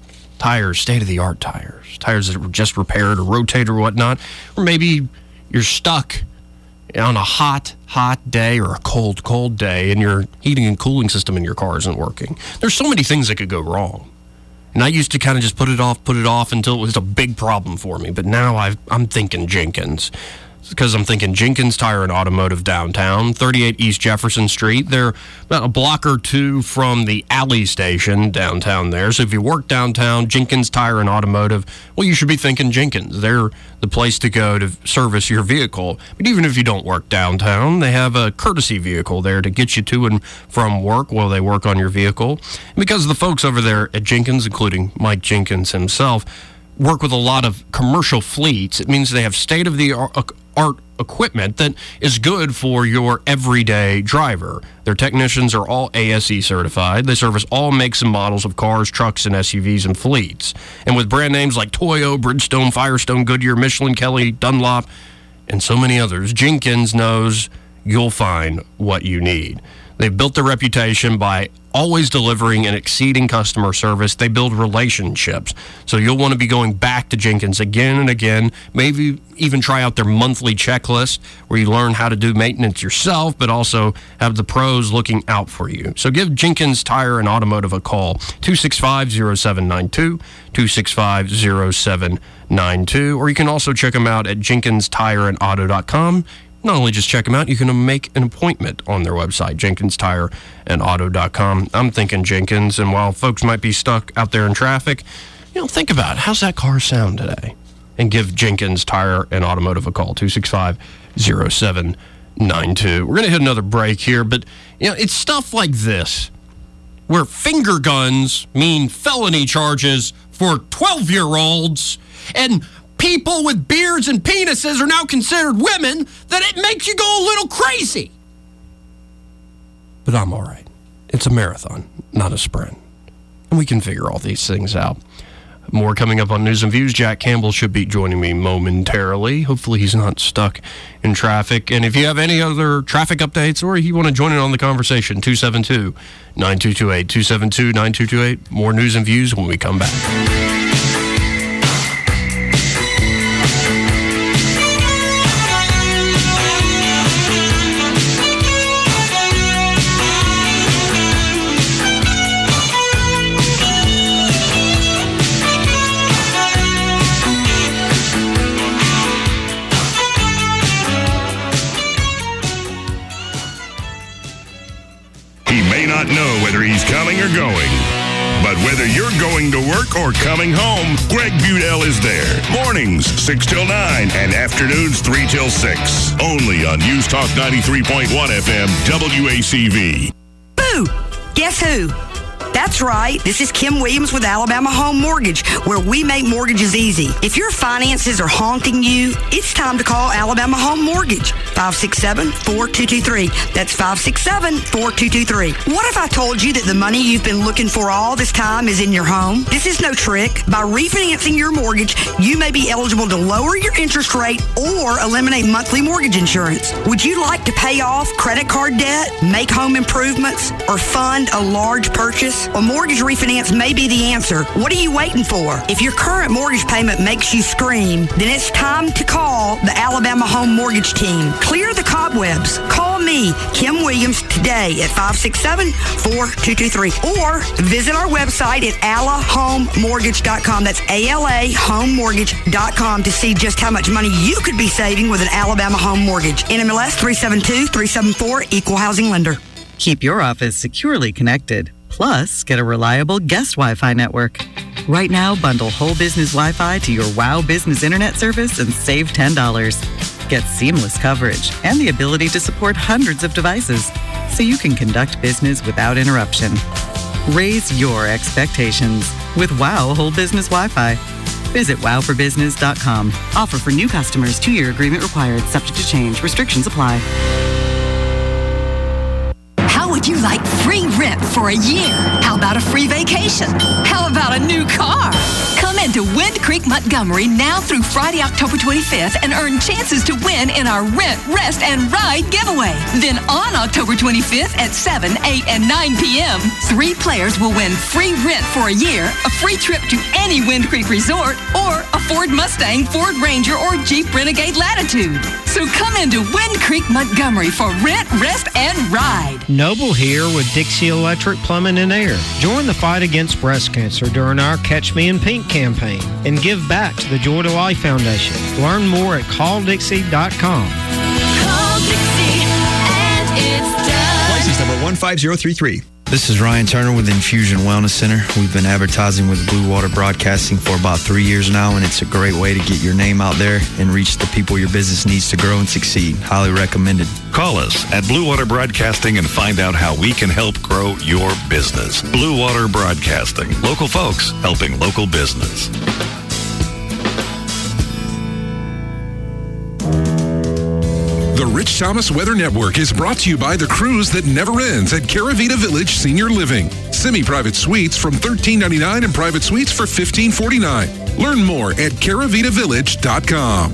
Tires, state-of-the-art tires. Tires that were just repaired or rotated or whatnot. Or maybe you're stuck on a hot, hot day or a cold, cold day and your heating and cooling system in your car isn't working. There's so many things that could go wrong. And I used to kind of just put it off, put it off until it was a big problem for me. But now I've, I'm thinking Jenkins. Because I'm thinking Jenkins Tire and Automotive downtown, thirty-eight East Jefferson Street. They're about a block or two from the Alley Station downtown there. So if you work downtown, Jenkins Tire and Automotive, well, you should be thinking Jenkins. They're the place to go to service your vehicle. But even if you don't work downtown, they have a courtesy vehicle there to get you to and from work while they work on your vehicle. And because the folks over there at Jenkins, including Mike Jenkins himself, work with a lot of commercial fleets, it means they have state-of-the-art equipment that is good for your everyday driver. Their technicians are all A S E certified. They service all makes and models of cars, trucks, and S U Vs and fleets. And with brand names like Toyo, Bridgestone, Firestone, Goodyear, Michelin, Kelly, Dunlop, and so many others, Jenkins knows you'll find what you need. They've built their reputation by always delivering and exceeding customer service. They build relationships. So you'll want to be going back to Jenkins again and again, maybe even try out their monthly checklist where you learn how to do maintenance yourself, but also have the pros looking out for you. So give Jenkins Tire and Automotive a call, two six five, zero seven nine two, two six five, zero seven nine two, or you can also check them out at jenkins tire and auto dot com. Not only just check them out, you can make an appointment on their website, jenkins tire and auto dot com. I'm thinking Jenkins, and while folks might be stuck out there in traffic, you know, think about it. How's that car sound today? And give Jenkins Tire and Automotive a call, two six five, zero seven nine two. We're going to hit another break here, but you know, it's stuff like this where finger guns mean felony charges for twelve-year-olds, and people with beards and penises are now considered women, that it makes you go a little crazy. But I'm all right. It's a marathon, not a sprint. And we can figure all these things out. More coming up on News and Views. Jack Campbell should be joining me momentarily. Hopefully he's not stuck in traffic. And if you have any other traffic updates or you want to join in on the conversation, two seven two, nine two two eight, two seven two, nine two two eight. More News and Views when we come back. Not know whether he's coming or going. But whether you're going to work or coming home, Greg Budell is there. Mornings, six till nine, and afternoons, three till six. Only on News Talk ninety-three point one F M, W A C V. Boo! Guess who? That's right. This is Kim Williams with Alabama Home Mortgage, where we make mortgages easy. If your finances are haunting you, it's time to call Alabama Home Mortgage. five six seven, four two two three. That's five six seven, four two two three. What if I told you that the money you've been looking for all this time is in your home? This is no trick. By refinancing your mortgage, you may be eligible to lower your interest rate or eliminate monthly mortgage insurance. Would you like to pay off credit card debt, make home improvements, or fund a large purchase? A mortgage refinance may be the answer. What are you waiting for? If your current mortgage payment makes you scream, then it's time to call the Alabama Home Mortgage Team. Clear the cobwebs. Call me, Kim Williams, today at five six seven, four two two three, or visit our website at ala home mortgage dot com. That's A L A home mortgage dot com to see just how much money you could be saving with an Alabama Home Mortgage. N M L S three seven two three seven four, Equal Housing Lender. Keep your office securely connected. Plus, get a reliable guest Wi-Fi network. Right now, bundle whole business Wi-Fi to your WOW Business Internet service and save ten dollars. Get seamless coverage and the ability to support hundreds of devices so you can conduct business without interruption. Raise your expectations with WOW Whole Business Wi-Fi. Visit wow for business dot com. Offer for new customers. Two-year agreement required. Subject to change. Restrictions apply. How would you like free rent for a year? How about a free vacation? How about a new car? Come into Wind Creek Montgomery now through Friday, October twenty-fifth and earn chances to win in our Rent, Rest, and Ride giveaway. Then on October twenty-fifth at seven, eight, and nine p.m., three players will win free rent for a year, a free trip to any Wind Creek resort, or a Ford Mustang, Ford Ranger, or Jeep Renegade Latitude. So come into Wind Creek Montgomery for Rent, Rest, and Ride. Noble here with Dixie Electric Plumbing and Air. Join the fight against breast cancer during our Catch Me in Pink campaign and give back to the Joy to Life Foundation. Learn more at call dixie dot com. Call Dixie and it's done. License number one five zero three three. This is Ryan Turner with Infusion Wellness Center. We've been advertising with Blue Water Broadcasting for about three years now, and it's a great way to get your name out there and reach the people your business needs to grow and succeed. Highly recommended. Call us at Blue Water Broadcasting and find out how we can help grow your business. Blue Water Broadcasting. Local folks helping local business. The Rich Thomas Weather Network is brought to you by the cruise that never ends at Caravita Village Senior Living. Semi-private suites from thirteen ninety-nine and private suites for fifteen forty-nine. Learn more at caravita village dot com.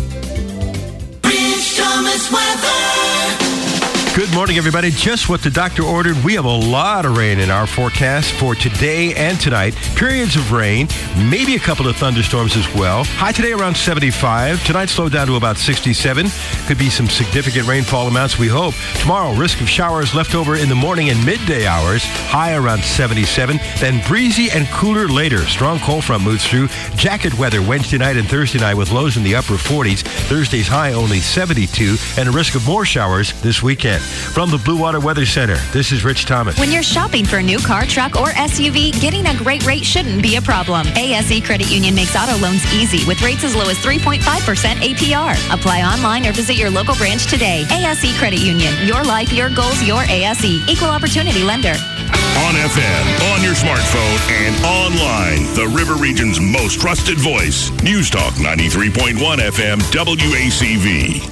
Rich Thomas Weather. Good morning, everybody. Just what the doctor ordered. We have a lot of rain in our forecast for today and tonight. Periods of rain, maybe a couple of thunderstorms as well. High today around seventy-five. Tonight slowed down to about sixty-seven. Could be some significant rainfall amounts, we hope. Tomorrow, risk of showers left over in the morning and midday hours. High around seventy-seven. Then breezy and cooler later. Strong cold front moves through. Jacket weather Wednesday night and Thursday night with lows in the upper forties. Thursday's high only seventy-two. And a risk of more showers this weekend. From the Blue Water Weather Center, this is Rich Thomas. When you're shopping for a new car, truck, or S U V, getting a great rate shouldn't be a problem. A S E Credit Union makes auto loans easy with rates as low as three point five percent A P R. Apply online or visit your local branch today. A S E Credit Union. Your life, your goals, your A S E. Equal Opportunity Lender. On F M, on your smartphone, and online. The River Region's most trusted voice. News Talk ninety-three point one F M W A C V.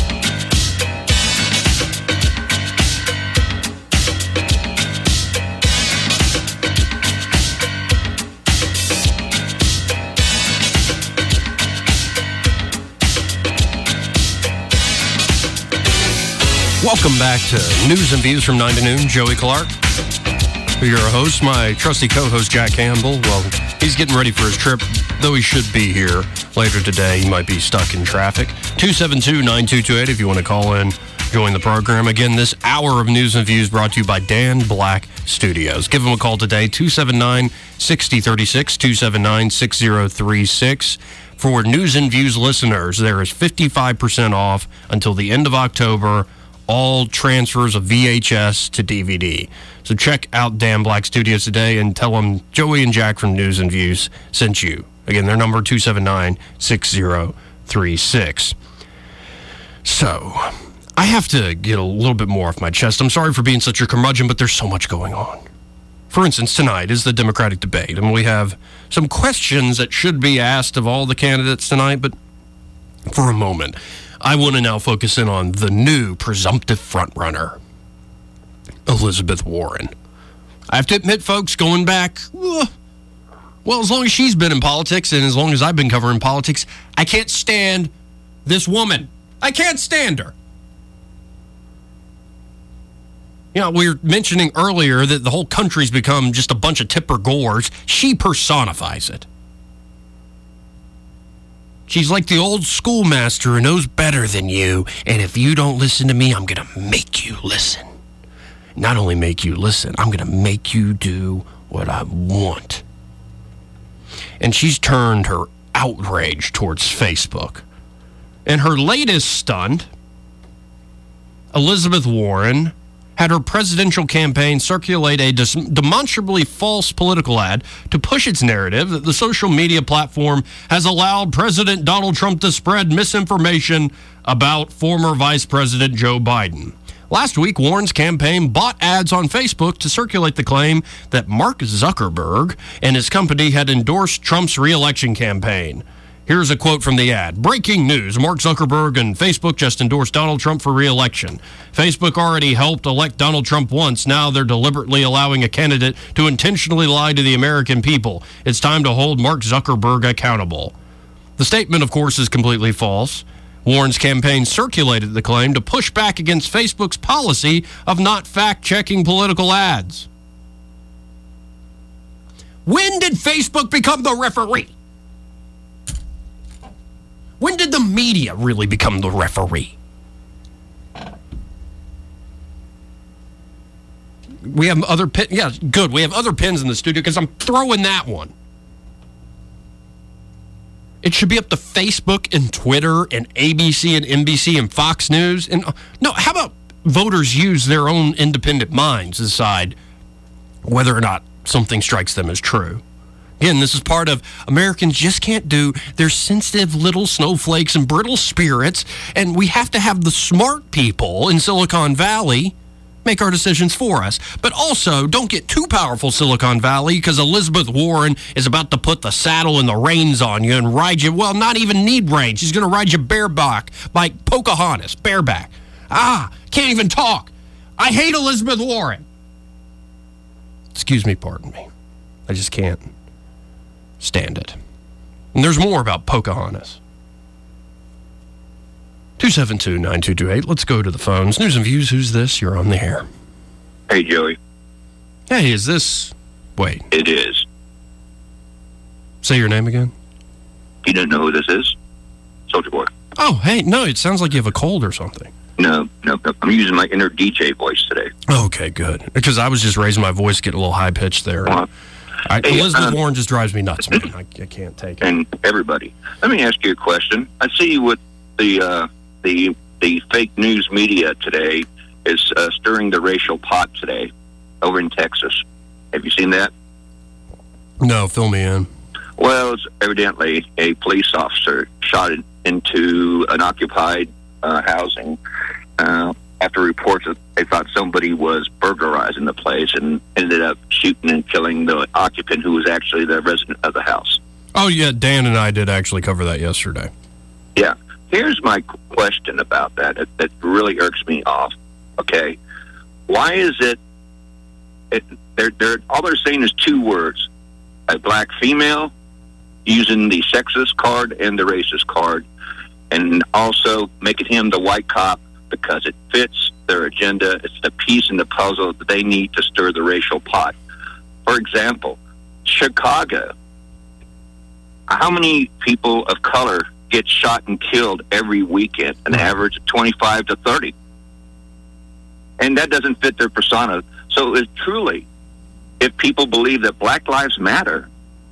Welcome back to News and Views from nine to noon. Joey Clark, your host. My trusty co-host, Jack Campbell. Well, he's getting ready for his trip, though he should be here later today. He might be stuck in traffic. two seven two, nine two two eight if you want to call in, join the program. Again, this hour of News and Views brought to you by Dan Black Studios. Give him a call today, two seven nine, six zero three six, two seven nine, six zero three six. For News and Views listeners, there is fifty-five percent off until the end of October. All transfers of V H S to D V D. So check out Dan Black Studios today and tell them Joey and Jack from News and Views sent you. Again, their number two seven nine, six zero three six. So, I have to get a little bit more off my chest. I'm sorry for being such a curmudgeon, but there's so much going on. For instance, tonight is the Democratic debate, and we have some questions that should be asked of all the candidates tonight, but for a moment, I want to now focus in on the new presumptive frontrunner, Elizabeth Warren. I have to admit, folks, going back, well, as long as she's been in politics and as long as I've been covering politics, I can't stand this woman. I can't stand her. You know, we were mentioning earlier that the whole country's become just a bunch of Tipper Gores. She personifies it. She's like the old schoolmaster who knows better than you, and if you don't listen to me, I'm going to make you listen. Not only make you listen, I'm going to make you do what I want. And she's turned her outrage towards Facebook. And her latest stunt, Elizabeth Warren had her presidential campaign circulate a dis- demonstrably false political ad to push its narrative that the social media platform has allowed President Donald Trump to spread misinformation about former Vice President Joe Biden. Last week, Warren's campaign bought ads on Facebook to circulate the claim that Mark Zuckerberg and his company had endorsed Trump's re-election campaign. Here's a quote from the ad. Breaking news. Mark Zuckerberg and Facebook just endorsed Donald Trump for re-election. Facebook already helped elect Donald Trump once. Now they're deliberately allowing a candidate to intentionally lie to the American people. It's time to hold Mark Zuckerberg accountable. The statement, of course, is completely false. Warren's campaign circulated the claim to push back against Facebook's policy of not fact-checking political ads. When did Facebook become the referee? When did the media really become the referee? We have other pins. Yeah, good. We have other pins in the studio because I'm throwing that one. It should be up to Facebook and Twitter and A B C and N B C and Fox News. And no, how about voters use their own independent minds to decide whether or not something strikes them as true? Again, this is part of Americans just can't do. They're sensitive little snowflakes and brittle spirits, and we have to have the smart people in Silicon Valley make our decisions for us. But also, don't get too powerful, Silicon Valley, because Elizabeth Warren is about to put the saddle and the reins on you and ride you, well, not even need reins. She's going to ride you bareback, like Pocahontas, bareback. Ah, can't even talk. I hate Elizabeth Warren. Excuse me, pardon me. I just can't stand it. And there's more about Pocahontas. two seven two, nine two two eight. Let's go to the phones. News and Views. Who's this? You're on the air. Hey, Joey. Hey, is this... Wait. It is. Say your name again. You don't know who this is? Soldier Boy. Oh, hey. No, it sounds like you have a cold or something. No, no, no. I'm using my inner D J voice today. Okay, good. Because I was just raising my voice, getting a little high-pitched there. Well, I, hey, Elizabeth um, Warren just drives me nuts, man. I, I can't take it. And everybody. Let me ask you a question. I see what the uh, the the fake news media today is uh, stirring the racial pot today over in Texas. Have you seen that? No, fill me in. Well, it's evidently a police officer shot it into an occupied uh, housing uh, after reports that they thought somebody was burglarizing the place and ended up shooting and killing the occupant who was actually the resident of the house. Oh, yeah, Dan and I did actually cover that yesterday. Yeah. Here's my question about that. It, that really irks me off. Okay. Why is it, it they're, they're, all they're saying is two words, a black female using the sexist card and the racist card, and also making him the white cop because it fits their agenda. It's the piece in the puzzle that they need to stir the racial pot. For example, Chicago. How many people of color get shot and killed every weekend? An average of twenty-five to thirty. And that doesn't fit their persona. So it's truly, if people believe that Black Lives Matter,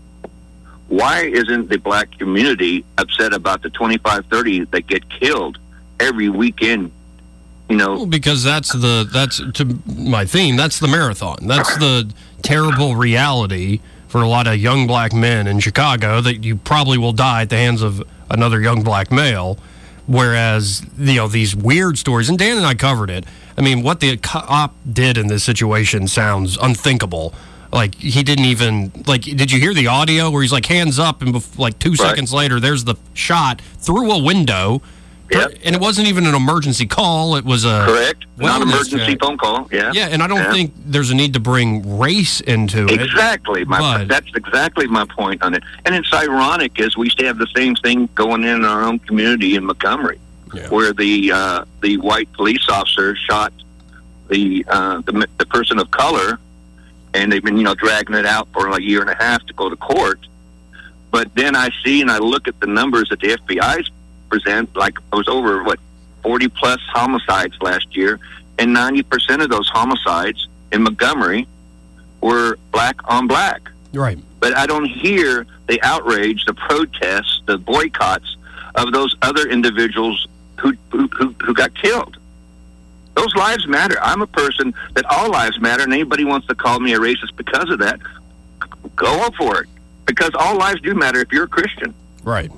why isn't the black community upset about the twenty-five, thirty that get killed every weekend? You know, well, because that's the that's to my theme. That's the marathon. That's the terrible reality for a lot of young black men in Chicago that you probably will die at the hands of another young black male. Whereas, you know, these weird stories, and Dan and I covered it. I mean, what the cop did in this situation sounds unthinkable. Like, he didn't even, like, did you hear the audio where he's like, hands up, and bef- like two right. seconds later, there's the shot through a window. Yep. And it wasn't even an emergency call. It was a... Correct. Non-emergency phone call, yeah. Yeah, and I don't yeah. think there's a need to bring race into it. Exactly. My, but, that's exactly my point on it. And it's ironic, as we used to have the same thing going in our own community in Montgomery, yeah. where the uh, the white police officer shot the, uh, the the person of color, and they've been, you know, dragging it out for like a year and a half to go to court. But then I see and I look at the numbers that the F B I's present, like it was over, what, forty plus homicides last year, and ninety percent of those homicides in Montgomery were black on black. Right. But I don't hear the outrage, the protests, the boycotts of those other individuals who who, who, who got killed. Those lives matter. I'm a person that all lives matter, and anybody wants to call me a racist because of that, go up for it. Because all lives do matter if you're a Christian. Right.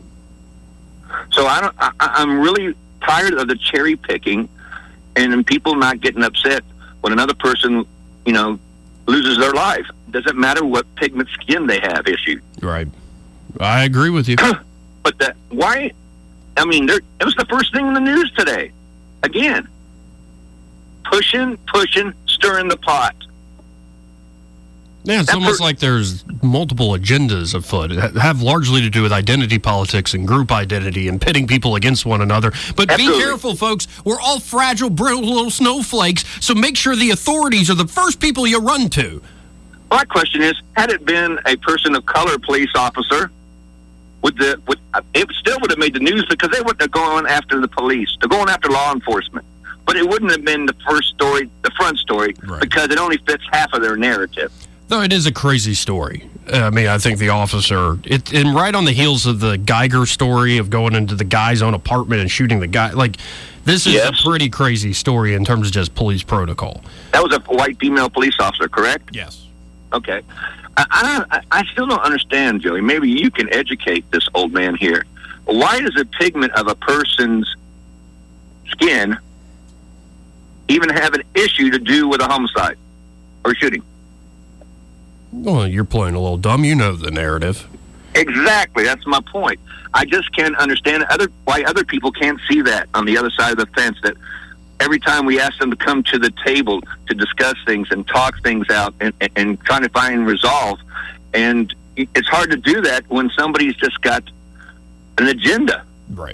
So I don't. I, I'm really tired of the cherry picking, and then people not getting upset when another person, you know, loses their life. Doesn't matter what pigment skin they have issued. Right. I agree with you. But that why? I mean, there, it was the first thing in the news today. Again, pushing, pushing, stirring the pot. Yeah, it's That almost per- like there's multiple agendas afoot. That have largely to do with identity politics and group identity and pitting people against one another. But Absolutely. be careful, folks. We're all fragile, brittle little snowflakes, so make sure the authorities are the first people you run to. My question is, had it been a person of color police officer, would the would it still would have made the news because they wouldn't have gone after the police. They're going after law enforcement. But it wouldn't have been the first story, the front story, Right. because it only fits half of their narrative. Though it is a crazy story. Uh, I mean, I think the officer, it, and right on the heels of the Geiger story of going into the guy's own apartment and shooting the guy, like, this is Yes. a pretty crazy story in terms of just police protocol. That was a white female police officer, correct? Yes. Okay. I, I, don't- I still don't understand, Joey. Maybe you can educate this old man here. Why does the pigment of a person's skin even have an issue to do with a homicide or shooting? Well, you're playing a little dumb. You know the narrative. Exactly. That's my point. I just can't understand other why other people can't see that on the other side of the fence, that every time we ask them to come to the table to discuss things and talk things out and, and, and trying to find resolve, and it's hard to do that when somebody's just got an agenda. Right.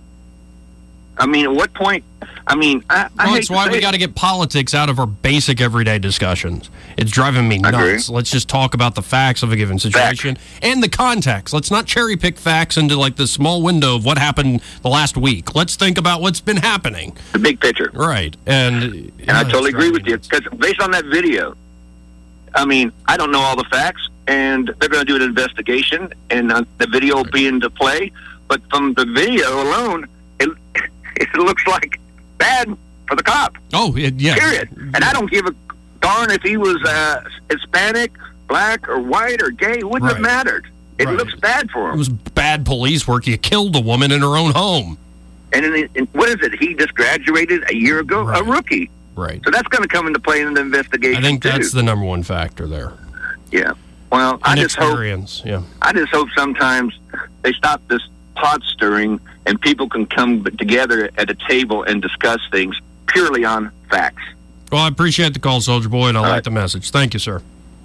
I mean, at what point? I mean, I, I Well, hate that's to why say we it. got to get politics out of our basic everyday discussions. It's driving me I agree. nuts. Let's just talk about the facts of a given situation and the context. Let's not cherry pick facts into like the small window of what happened the last week. Let's think about what's been happening. The big picture. Right. And, And I totally agree with you, because based on that video, I mean, I don't know all the facts, and they're going to do an investigation, and uh, the video will be into play. But from the video alone, it, it looks like bad for the cop. Oh, it, yeah. Period. And I don't give a darn if he was uh, Hispanic, black, or white, or gay. It wouldn't Right. have mattered. It Right. looks bad for It him. was bad police work. You killed a woman in her own home. And, in, in, what is it? He just graduated a year ago, a rookie. Right. So that's going to come into play in the investigation. I think too. that's the number one factor there. Yeah. Well, I just hope Inexperience, yeah. I just hope sometimes they stop this pot stirring and people can come together at a table and discuss things purely on facts. Well, I appreciate the call, Soldier Boy, and I like the message. Thank you, sir.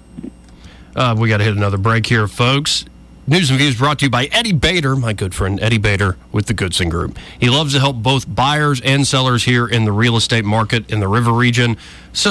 Uh, we got to hit another break here, folks. News and Views brought to you by Eddie Bader, my good friend Eddie Bader with the Goodson Group. He loves to help both buyers and sellers here in the real estate market in the River region. So